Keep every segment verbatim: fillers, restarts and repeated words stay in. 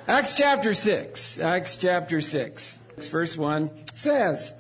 Acts chapter six. Acts chapter six. Verse one says,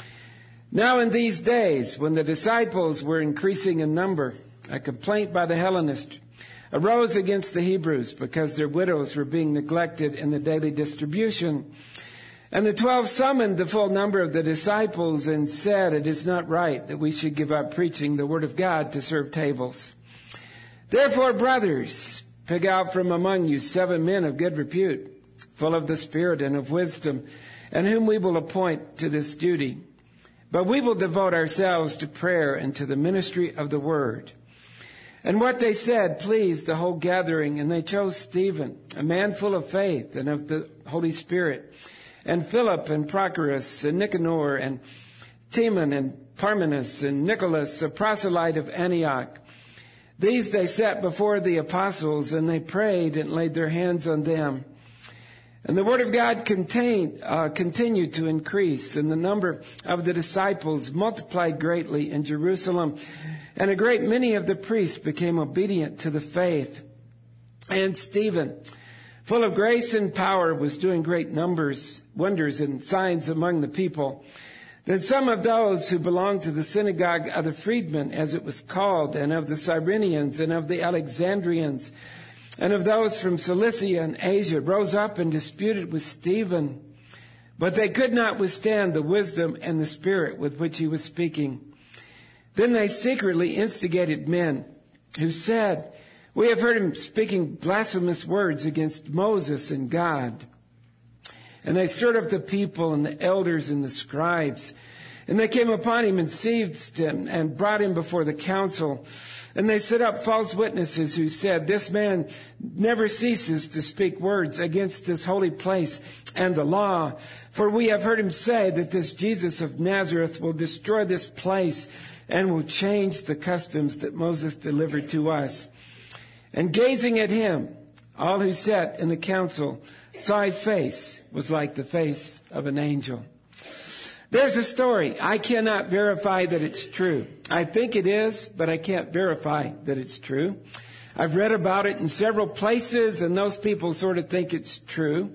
"Now in these days, when the disciples were increasing in number, a complaint by the Hellenists arose against the Hebrews because their widows were being neglected in the daily distribution. And the twelve summoned the full number of the disciples and said, 'It is not right that we should give up preaching the word of God to serve tables. Therefore, brothers, pick out from among you seven men of good repute, full of the Spirit and of wisdom, and whom we will appoint to this duty. But we will devote ourselves to prayer and to the ministry of the word.' And what they said pleased the whole gathering, and they chose Stephen, a man full of faith and of the Holy Spirit, and Philip and Prochorus and Nicanor and Timon and Parmenas and Nicholas, a proselyte of Antioch. These they set before the apostles, and they prayed and laid their hands on them. And the word of God contained, uh, continued to increase, and the number of the disciples multiplied greatly in Jerusalem. And a great many of the priests became obedient to the faith. And Stephen, full of grace and power, was doing great numbers, wonders, and signs among the people. Then some of those who belonged to the synagogue of the freedmen, as it was called, and of the Cyrenians, and of the Alexandrians, and of those from Cilicia and Asia, rose up and disputed with Stephen. But they could not withstand the wisdom and the spirit with which he was speaking. Then they secretly instigated men who said, 'We have heard him speaking blasphemous words against Moses and God.' And they stirred up the people and the elders and the scribes. And they came upon him and seized him and brought him before the council. And they set up false witnesses who said, 'This man never ceases to speak words against this holy place and the law. For we have heard him say that this Jesus of Nazareth will destroy this place and will change the customs that Moses delivered to us.' And gazing at him, all who sat in the council saw his face was like the face of an angel." There's a story. I cannot verify that it's true. I think it is, but I can't verify that it's true. I've read about it in several places, and those people sort of think it's true.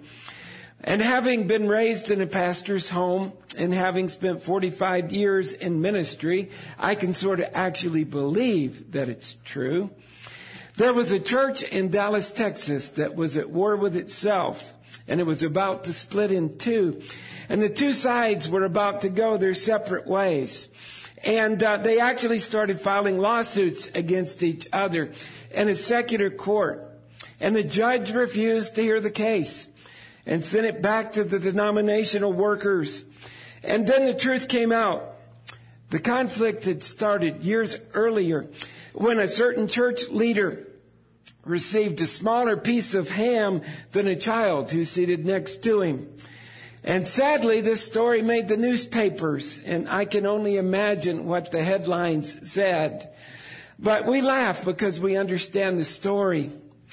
And having been raised in a pastor's home and having spent forty-five years in ministry, I can sort of actually believe that it's true. There was a church in Dallas, Texas that was at war with itself, and it was about to split in two. And the two sides were about to go their separate ways. And uh, they actually started filing lawsuits against each other in a secular court. And the judge refused to hear the case and sent it back to the denominational workers. And then the truth came out. The conflict had started years earlier when a certain church leader received a smaller piece of ham than a child who seated next to him. And sadly, this story made the newspapers, and I can only imagine what the headlines said. But we laugh because we understand the story.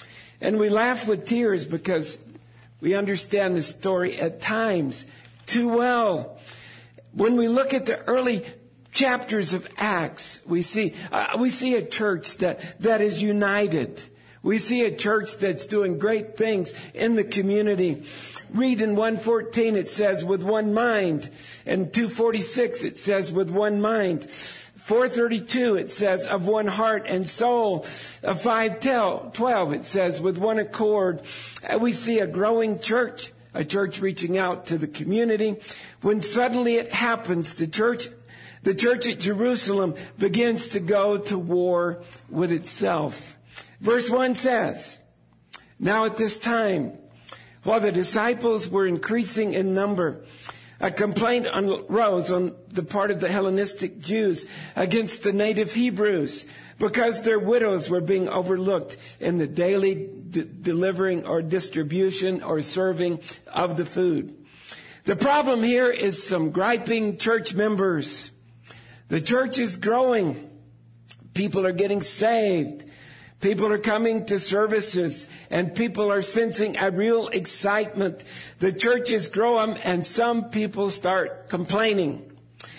And we laugh with tears because we understand the story at times too well. When we look at the early chapters of Acts, we see uh, we see a church that, that is united. We see a church that's doing great things in the community. Read in one fourteen, it says, with one mind. And two forty-six, it says, with one mind. four thirty-two, it says, of one heart and soul. Of five twelve, it says, with one accord. And we see a growing church, a church reaching out to the community. When suddenly it happens, the church, the church at Jerusalem begins to go to war with itself. Verse one says, "Now at this time, while the disciples were increasing in number, a complaint arose on the part of the Hellenistic Jews against the native Hebrews because their widows were being overlooked in the daily d- delivering or distribution or serving of the food." The problem here is some griping church members. The church is growing. People are getting saved. People are coming to services, and people are sensing a real excitement. The church is growing, and some people start complaining.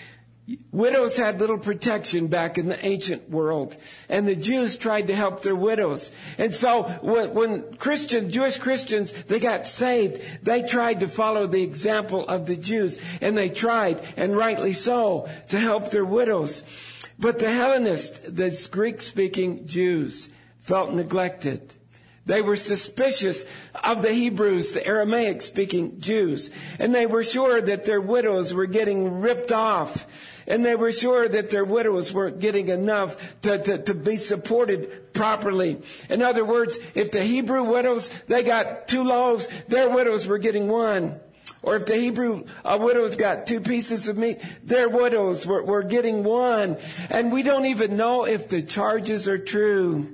Widows had little protection back in the ancient world, and the Jews tried to help their widows. And so when, when Christian, Jewish Christians, they got saved, they tried to follow the example of the Jews, and they tried, and rightly so, to help their widows. But the Hellenists, the Greek-speaking Jews, felt neglected. They were suspicious of the Hebrews, the Aramaic-speaking Jews, and they were sure that their widows were getting ripped off. And they were sure that their widows weren't getting enough to, to, to be supported properly. In other words, if the Hebrew widows, they got two loaves, their widows were getting one. Or if the Hebrew uh, widows got two pieces of meat, their widows were, were getting one. And we don't even know if the charges are true.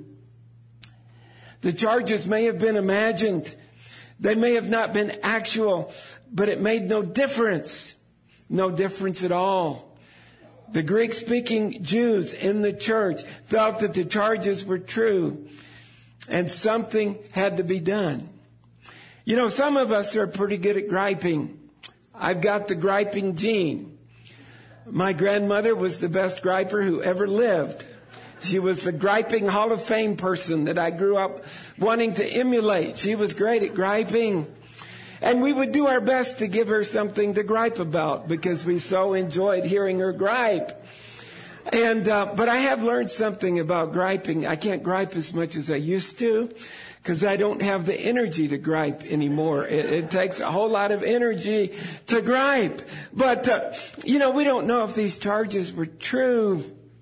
The charges may have been imagined. They may have not been actual, but it made no difference. No difference at all. The Greek-speaking Jews in the church felt that the charges were true, and something had to be done. You know, some of us are pretty good at griping. I've got the griping gene. My grandmother was the best griper who ever lived. She was the griping Hall of Fame person that I grew up wanting to emulate. She was great at griping. And we would do our best to give her something to gripe about because we so enjoyed hearing her gripe. And uh, but I have learned something about griping. I can't gripe as much as I used to because I don't have the energy to gripe anymore. It, it takes a whole lot of energy to gripe. But, uh, you know, we don't know if these charges were true.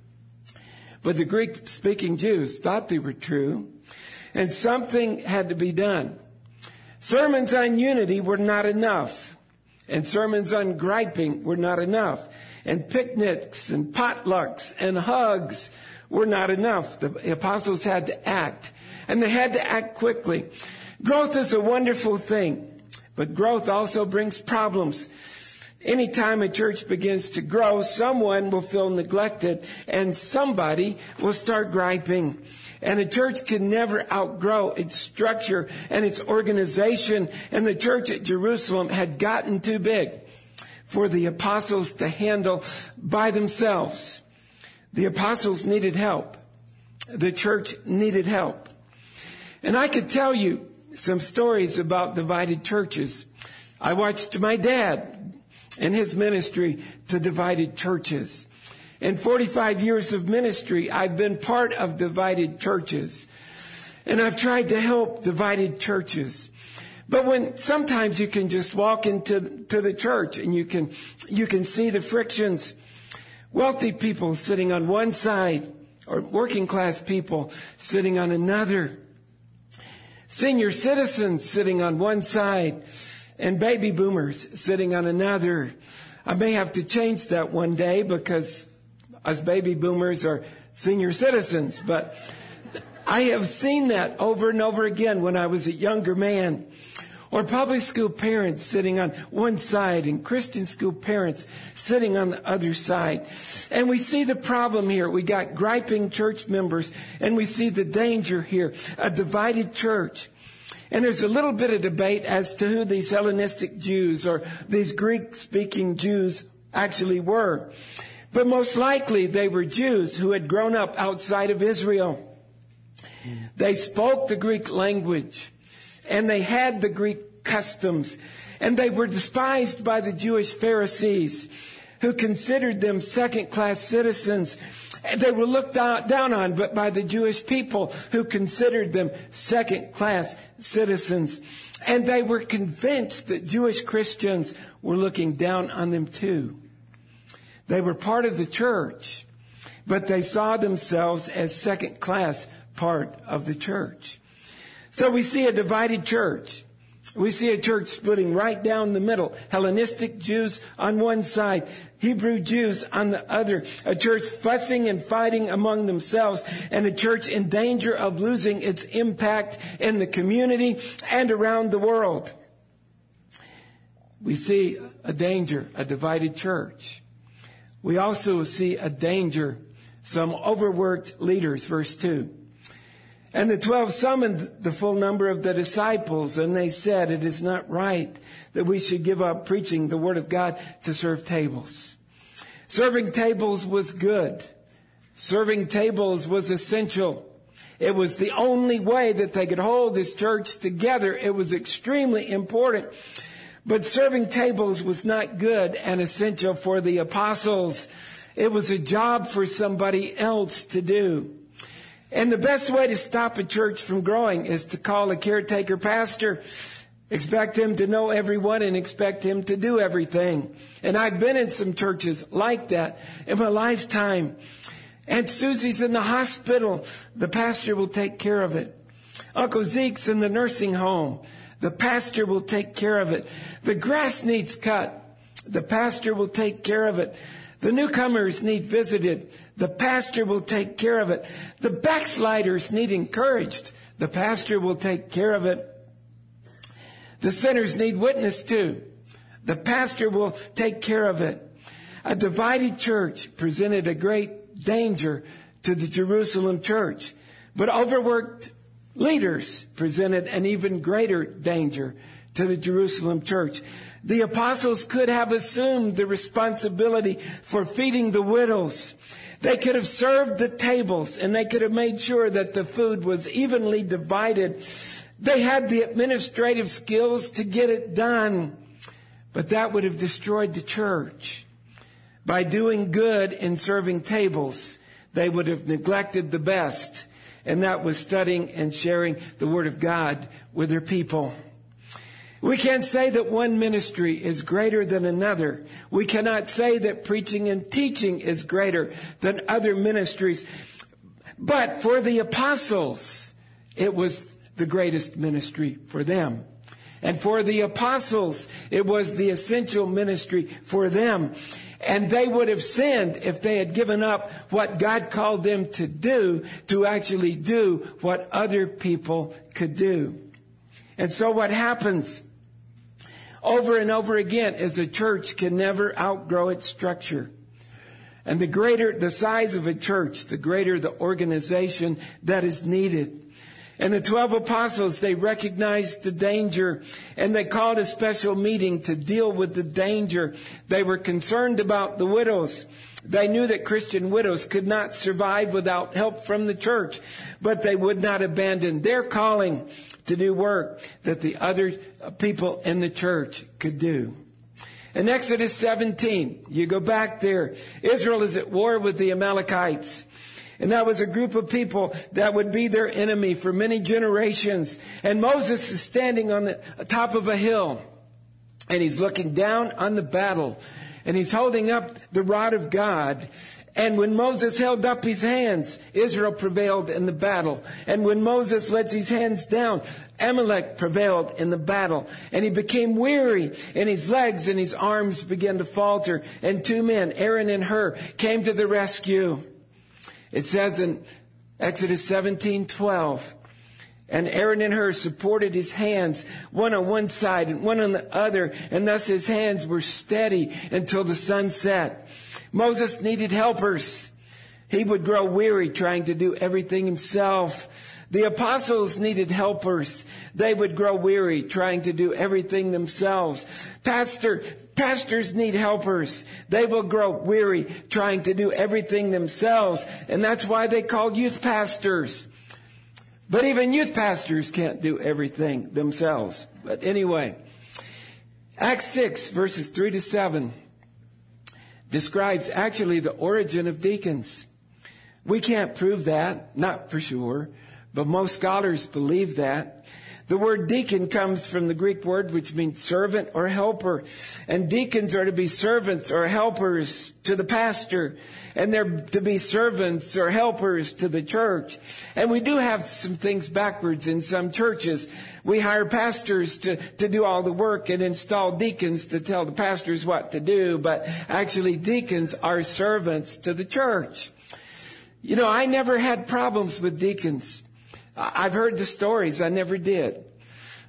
But the Greek-speaking Jews thought they were true. And something had to be done. Sermons on unity were not enough. And sermons on griping were not enough. And picnics and potlucks and hugs were not enough. The apostles had to act. And they had to act quickly. Growth is a wonderful thing. But growth also brings problems. Anytime a church begins to grow, someone will feel neglected and somebody will start griping. And a church can never outgrow its structure and its organization. And the church at Jerusalem had gotten too big for the apostles to handle by themselves. The apostles needed help. The church needed help. And I could tell you some stories about divided churches. I watched my dad and his ministry to divided churches. In forty-five years of ministry, I've been part of divided churches. And I've tried to help divided churches. But when sometimes you can just walk into to the church and you can you can see the frictions. Wealthy people sitting on one side or working class people sitting on another. Senior citizens sitting on one side and baby boomers sitting on another. I may have to change that one day because us baby boomers are senior citizens, but I have seen that over and over again when I was a younger man. Or public school parents sitting on one side and Christian school parents sitting on the other side. And we see the problem here. We got griping church members, and we see the danger here, a divided church. And there's a little bit of debate as to who these Hellenistic Jews or these Greek-speaking Jews actually were. But most likely they were Jews who had grown up outside of Israel. They spoke the Greek language and they had the Greek customs, and they were despised by the Jewish Pharisees who considered them second-class citizens. They were looked down on but by the Jewish people who considered them second-class citizens. And they were convinced that Jewish Christians were looking down on them too. They were part of the church, but they saw themselves as second-class part of the church. So we see a divided church. We see a church splitting right down the middle. Hellenistic Jews on one side, Hebrew Jews on the other. A church fussing and fighting among themselves, and a church in danger of losing its impact in the community and around the world. We see a danger, a divided church. We also see a danger, some overworked leaders, verse two. And the twelve summoned the full number of the disciples, and they said, "It is not right that we should give up preaching the word of God to serve tables." Serving tables was good. Serving tables was essential. It was the only way that they could hold this church together. It was extremely important. But serving tables was not good and essential for the apostles. It was a job for somebody else to do. And the best way to stop a church from growing is to call a caretaker pastor. Expect him to know everyone and expect him to do everything. And I've been in some churches like that in my lifetime. Aunt Susie's in the hospital. The pastor will take care of it. Uncle Zeke's in the nursing home. The pastor will take care of it. The grass needs cut. The pastor will take care of it. The newcomers need visited. The pastor will take care of it. The backsliders need encouraged. The pastor will take care of it. The sinners need witnessed to. The pastor will take care of it. A divided church presented a great danger to the Jerusalem church, but overworked leaders presented an even greater danger to the Jerusalem church. The apostles could have assumed the responsibility for feeding the widows. They could have served the tables, and they could have made sure that the food was evenly divided. They had the administrative skills to get it done, but that would have destroyed the church. By doing good in serving tables, they would have neglected the best, and that was studying and sharing the Word of God with their people. We can't say that one ministry is greater than another. We cannot say that preaching and teaching is greater than other ministries. But for the apostles, it was the greatest ministry for them. And for the apostles, it was the essential ministry for them. And they would have sinned if they had given up what God called them to do to actually do what other people could do. And so what happens over and over again is a church can never outgrow its structure. And the greater the size of a church, the greater the organization that is needed. And the twelve apostles, they recognized the danger, and they called a special meeting to deal with the danger. They were concerned about the widows. They knew that Christian widows could not survive without help from the church, but they would not abandon their calling to do work that the other people in the church could do. In Exodus seventeen, you go back there, Israel is at war with the Amalekites. And that was a group of people that would be their enemy for many generations. And Moses is standing on the top of a hill, and he's looking down on the battle, and he's holding up the rod of God. And when Moses held up his hands, Israel prevailed in the battle. And when Moses let his hands down, Amalek prevailed in the battle. And he became weary, and his legs and his arms began to falter. And two men, Aaron and Hur, came to the rescue. It says in Exodus seventeen twelve, and Aaron and Hur supported his hands, one on one side and one on the other, and thus his hands were steady until the sun set. Moses needed helpers. He would grow weary trying to do everything himself. The apostles needed helpers. They would grow weary trying to do everything themselves. Pastor, pastors need helpers. They will grow weary trying to do everything themselves. And that's why they call youth pastors. But even youth pastors can't do everything themselves. But anyway, Acts six, verses three to seven, describes actually the origin of deacons. We can't prove that, not for sure, but most scholars believe that. The word deacon comes from the Greek word which means servant or helper. And deacons are to be servants or helpers to the pastor. And they're to be servants or helpers to the church. And we do have some things backwards in some churches. We hire pastors to, to do all the work and install deacons to tell the pastors what to do. But actually deacons are servants to the church. You know, I never had problems with deacons. I've heard the stories. I never did.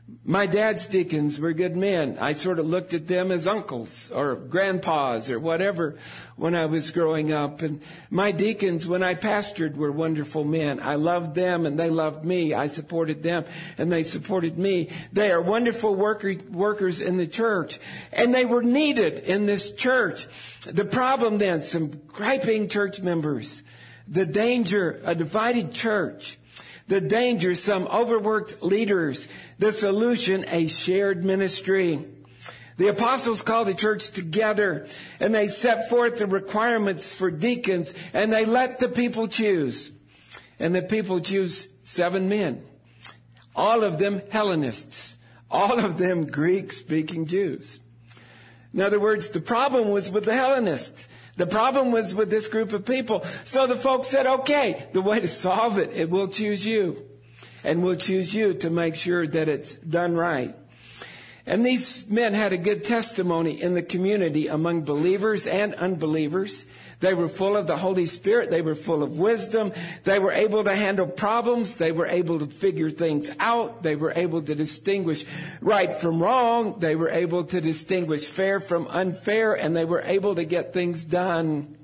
My dad's deacons were good men. I sort of looked at them as uncles or grandpas or whatever when I was growing up. And my deacons, when I pastored, were wonderful men. I loved them and they loved me. I supported them and they supported me. They are wonderful worker, workers in the church. And they were needed in this church. The problem then, some griping church members. The danger, a divided church. The danger, some overworked leaders. The solution, a shared ministry. The apostles called the church together and they set forth the requirements for deacons and they let the people choose. And the people choose seven men. All of them Hellenists. All of them Greek-speaking Jews. In other words, the problem was with the Hellenists. The problem was with this group of people. So the folks said, okay, the way to solve it, it will choose you. And we'll choose you to make sure that it's done right. And these men had a good testimony in the community among believers and unbelievers. They were full of the Holy Spirit. They were full of wisdom. They were able to handle problems. They were able to figure things out. They were able to distinguish right from wrong. They were able to distinguish fair from unfair. And they were able to get things done.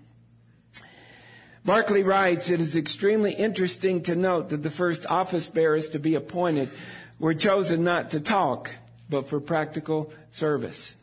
Barclay writes, it is extremely interesting to note that the first office bearers to be appointed were chosen not to talk, but for practical service.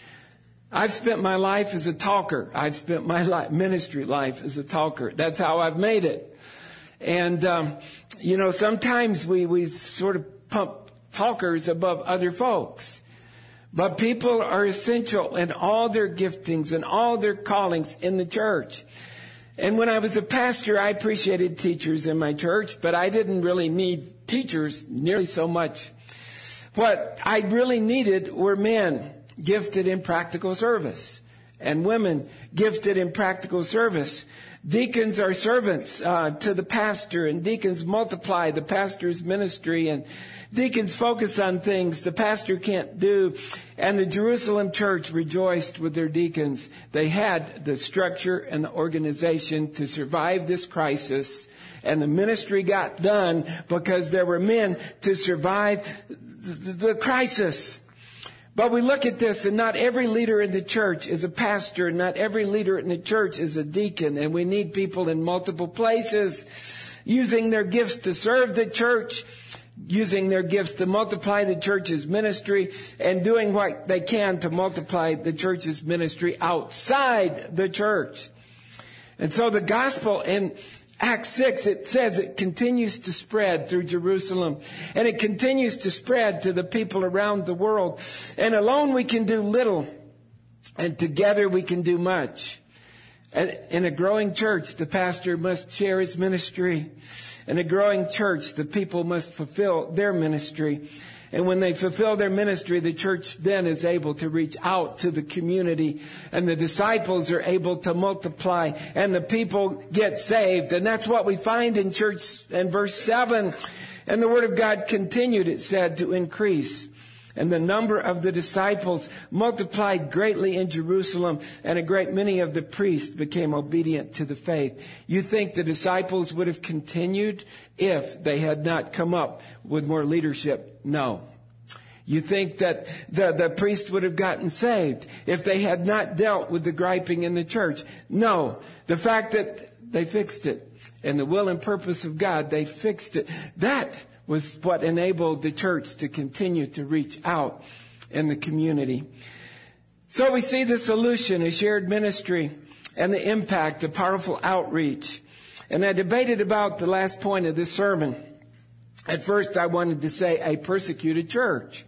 I've spent my life as a talker. I've spent my life, ministry life as a talker. That's how I've made it. And, um, you know, sometimes we, we sort of pump talkers above other folks. But people are essential in all their giftings and all their callings in the church. And when I was a pastor, I appreciated teachers in my church, but I didn't really need teachers nearly so much. What I really needed were men gifted in practical service and women gifted in practical service. Deacons are servants uh, to the pastor, and deacons multiply the pastor's ministry, and deacons focus on things the pastor can't do. And the Jerusalem church rejoiced with their deacons. They had the structure and the organization to survive this crisis, and the ministry got done because there were men to survive the, the crisis. But we look at this, and not every leader in the church is a pastor, and not every leader in the church is a deacon, and we need people in multiple places using their gifts to serve the church, using their gifts to multiply the church's ministry, and doing what they can to multiply the church's ministry outside the church. And so the gospel in Acts six, it says it continues to spread through Jerusalem, and it continues to spread to the people around the world. And alone we can do little, and together we can do much. In a growing church, the pastor must share his ministry. In a growing church, the people must fulfill their ministry. And when they fulfill their ministry, the church then is able to reach out to the community, and the disciples are able to multiply, and the people get saved. And that's what we find in church in verse seven. And the word of God continued, it said, to increase. And the number of the disciples multiplied greatly in Jerusalem, and a great many of the priests became obedient to the faith. You think the disciples would have continued if they had not come up with more leadership? No. You think that the, the priest would have gotten saved if they had not dealt with the griping in the church? No. The fact that they fixed it, and the will and purpose of God, they fixed it. That was what enabled the church to continue to reach out in the community. So we see the solution, a shared ministry, and the impact, a powerful outreach. And I debated about the last point of this sermon. At first I wanted to say a persecuted church.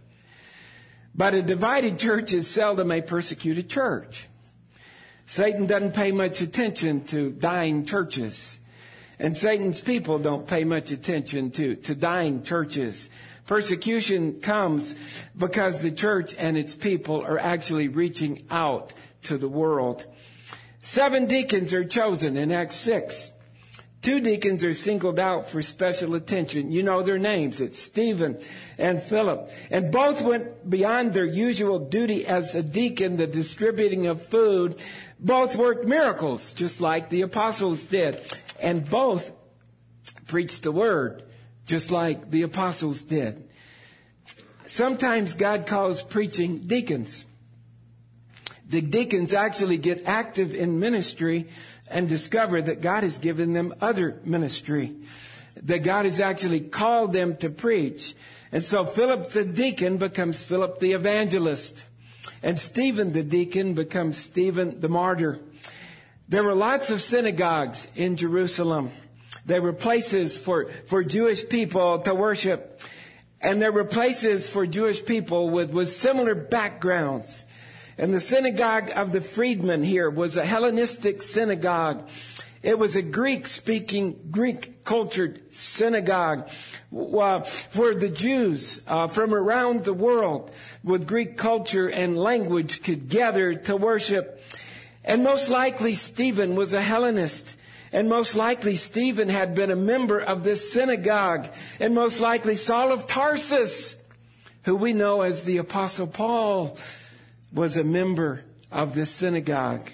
But a divided church is seldom a persecuted church. Satan doesn't pay much attention to dying churches. And Satan's people don't pay much attention to, to dying churches. Persecution comes because the church and its people are actually reaching out to the world. Seven deacons are chosen in Acts six. Two deacons are singled out for special attention. You know their names. It's Stephen and Philip. And both went beyond their usual duty as a deacon, the distributing of food. Both worked miracles, just like the apostles did. And both preached the word, just like the apostles did. Sometimes God calls preaching deacons. The deacons actually get active in ministry and discover that God has given them other ministry, that God has actually called them to preach. And so Philip the deacon becomes Philip the evangelist, and Stephen the deacon becomes Stephen the martyr. There were lots of synagogues in Jerusalem. There were places for, for Jewish people to worship. And there were places for Jewish people with, with similar backgrounds. And the synagogue of the freedmen here was a Hellenistic synagogue. It was a Greek-speaking, Greek-cultured synagogue uh, where the Jews uh, from around the world with Greek culture and language could gather to worship. And most likely Stephen was a Hellenist. And most likely Stephen had been a member of this synagogue. And most likely Saul of Tarsus, who we know as the Apostle Paul, was a member of this synagogue.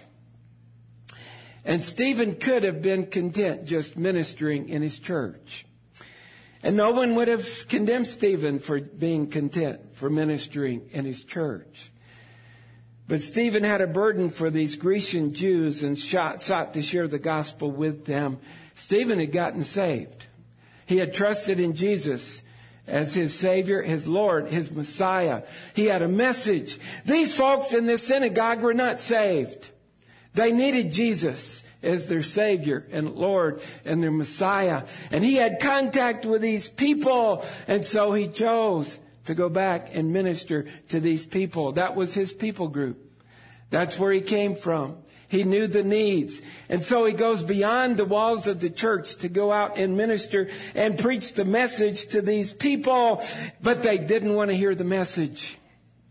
And Stephen could have been content just ministering in his church. And no one would have condemned Stephen for being content for ministering in his church. But Stephen had a burden for these Grecian Jews and sought to share the gospel with them. Stephen had gotten saved. He had trusted in Jesus as his Savior, his Lord, his Messiah. He had a message. These folks in this synagogue were not saved. They needed Jesus as their Savior and Lord and their Messiah. And he had contact with these people. And so he chose to go back and minister to these people. That was his people group. That's where he came from. He knew the needs. And so he goes beyond the walls of the church to go out and minister and preach the message to these people. But they didn't want to hear the message.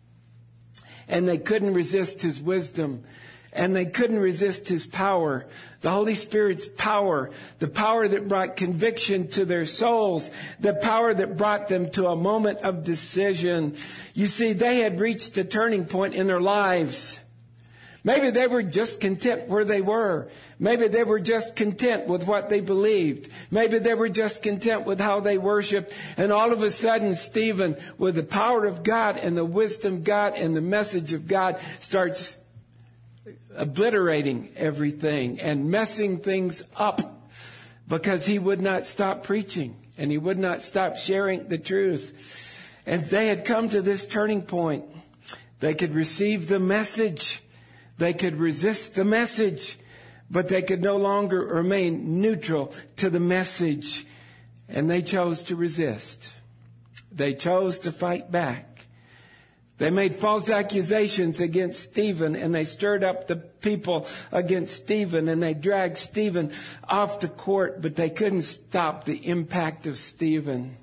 And they couldn't resist his wisdom. And they couldn't resist his power. The Holy Spirit's power. The power that brought conviction to their souls. The power that brought them to a moment of decision. You see, they had reached a turning point in their lives. Maybe they were just content where they were. Maybe they were just content with what they believed. Maybe they were just content with how they worshiped. And all of a sudden, Stephen, with the power of God and the wisdom of God and the message of God, starts obliterating everything and messing things up because he would not stop preaching and he would not stop sharing the truth. And they had come to this turning point. They could receive the message. They could resist the message, but they could no longer remain neutral to the message. And they chose to resist. They chose to fight back. They made false accusations against Stephen, and they stirred up the people against Stephen, and they dragged Stephen off the court, but they couldn't stop the impact of Stephen.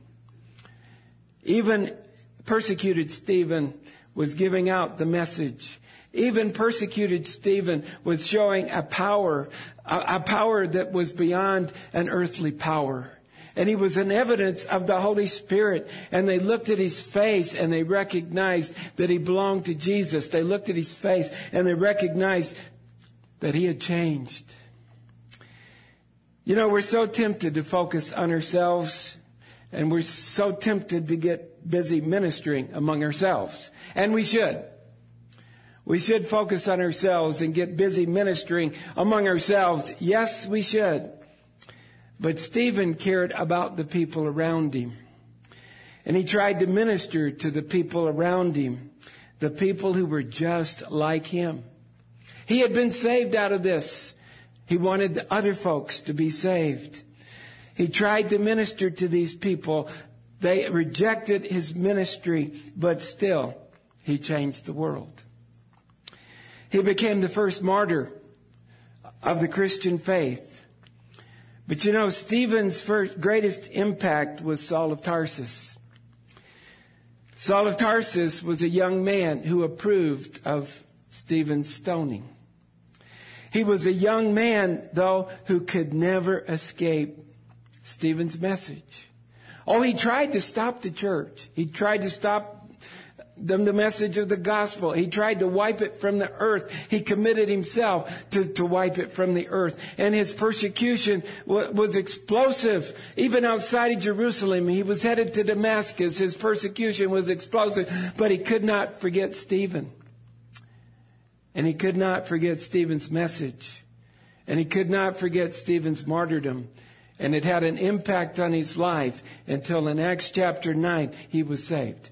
Even persecuted Stephen was giving out the message. Even persecuted Stephen was showing a power, a, a power that was beyond an earthly power. And he was an evidence of the Holy Spirit. And they looked at his face and they recognized that he belonged to Jesus. They looked at his face and they recognized that he had changed. You know, we're so tempted to focus on ourselves. And we're so tempted to get busy ministering among ourselves. And we should. We should focus on ourselves and get busy ministering among ourselves. Yes, we should. But Stephen cared about the people around him. And he tried to minister to the people around him. The people who were just like him. He had been saved out of this. He wanted the other folks to be saved. He tried to minister to these people. They rejected his ministry, but still, he changed the world. He became the first martyr of the Christian faith. But you know, Stephen's first greatest impact was Saul of Tarsus. Saul of Tarsus was a young man who approved of Stephen's stoning. He was a young man, though, who could never escape Stephen's message. Oh, he tried to stop the church. He tried to stop them the message of the gospel. He tried to wipe it from the earth. He committed himself to, to wipe it from the earth. And his persecution w- was explosive. Even outside of Jerusalem, he was headed to Damascus. His persecution was explosive. But he could not forget Stephen. And he could not forget Stephen's message. And he could not forget Stephen's martyrdom. And it had an impact on his life until in Acts chapter nine, he was saved.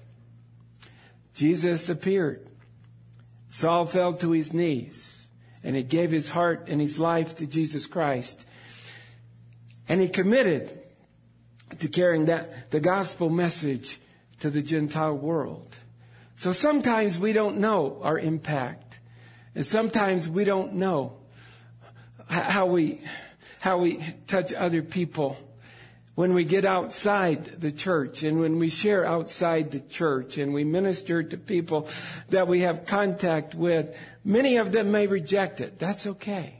Jesus appeared. Saul fell to his knees and he gave his heart and his life to Jesus Christ. And he committed to carrying that, the gospel message to the Gentile world. So sometimes we don't know our impact. And sometimes we don't know how we, how we touch other people. When we get outside the church and when we share outside the church and we minister to people that we have contact with, many of them may reject it. That's okay.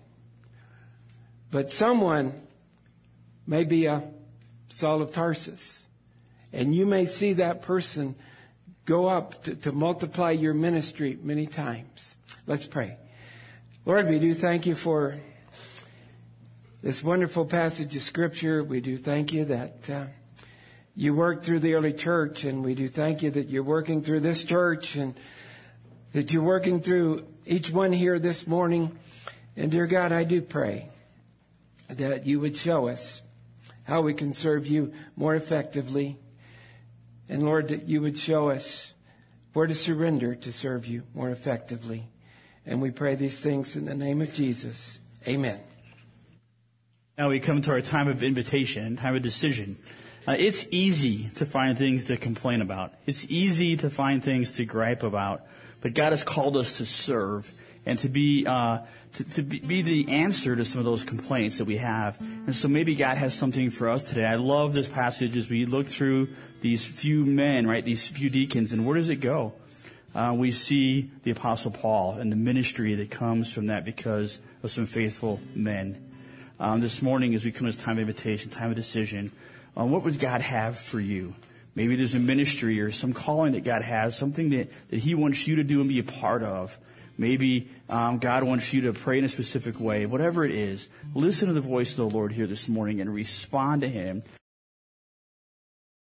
But someone may be a Saul of Tarsus, and you may see that person go up to, to multiply your ministry many times. Let's pray. Lord, we do thank you for this wonderful passage of Scripture. We do thank you that uh, you worked through the early church, and we do thank you that you're working through this church and that you're working through each one here this morning. And dear God, I do pray that you would show us how we can serve you more effectively. And Lord, that you would show us where to surrender to serve you more effectively. And we pray these things in the name of Jesus. Amen. Now we come to our time of invitation, time of decision. Uh, it's easy to find things to complain about. It's easy to find things to gripe about. But God has called us to serve and to be uh, to, to be, be the answer to some of those complaints that we have. And so maybe God has something for us today. I love this passage as we look through these few men, right, these few deacons, and where does it go? Uh, we see the Apostle Paul and the ministry that comes from that because of some faithful men. Um, this morning, as we come to this time of invitation, time of decision, um, what would God have for you? Maybe there's a ministry or some calling that God has, something that, that he wants you to do and be a part of. Maybe um, God wants you to pray in a specific way. Whatever it is, listen to the voice of the Lord here this morning and respond to him.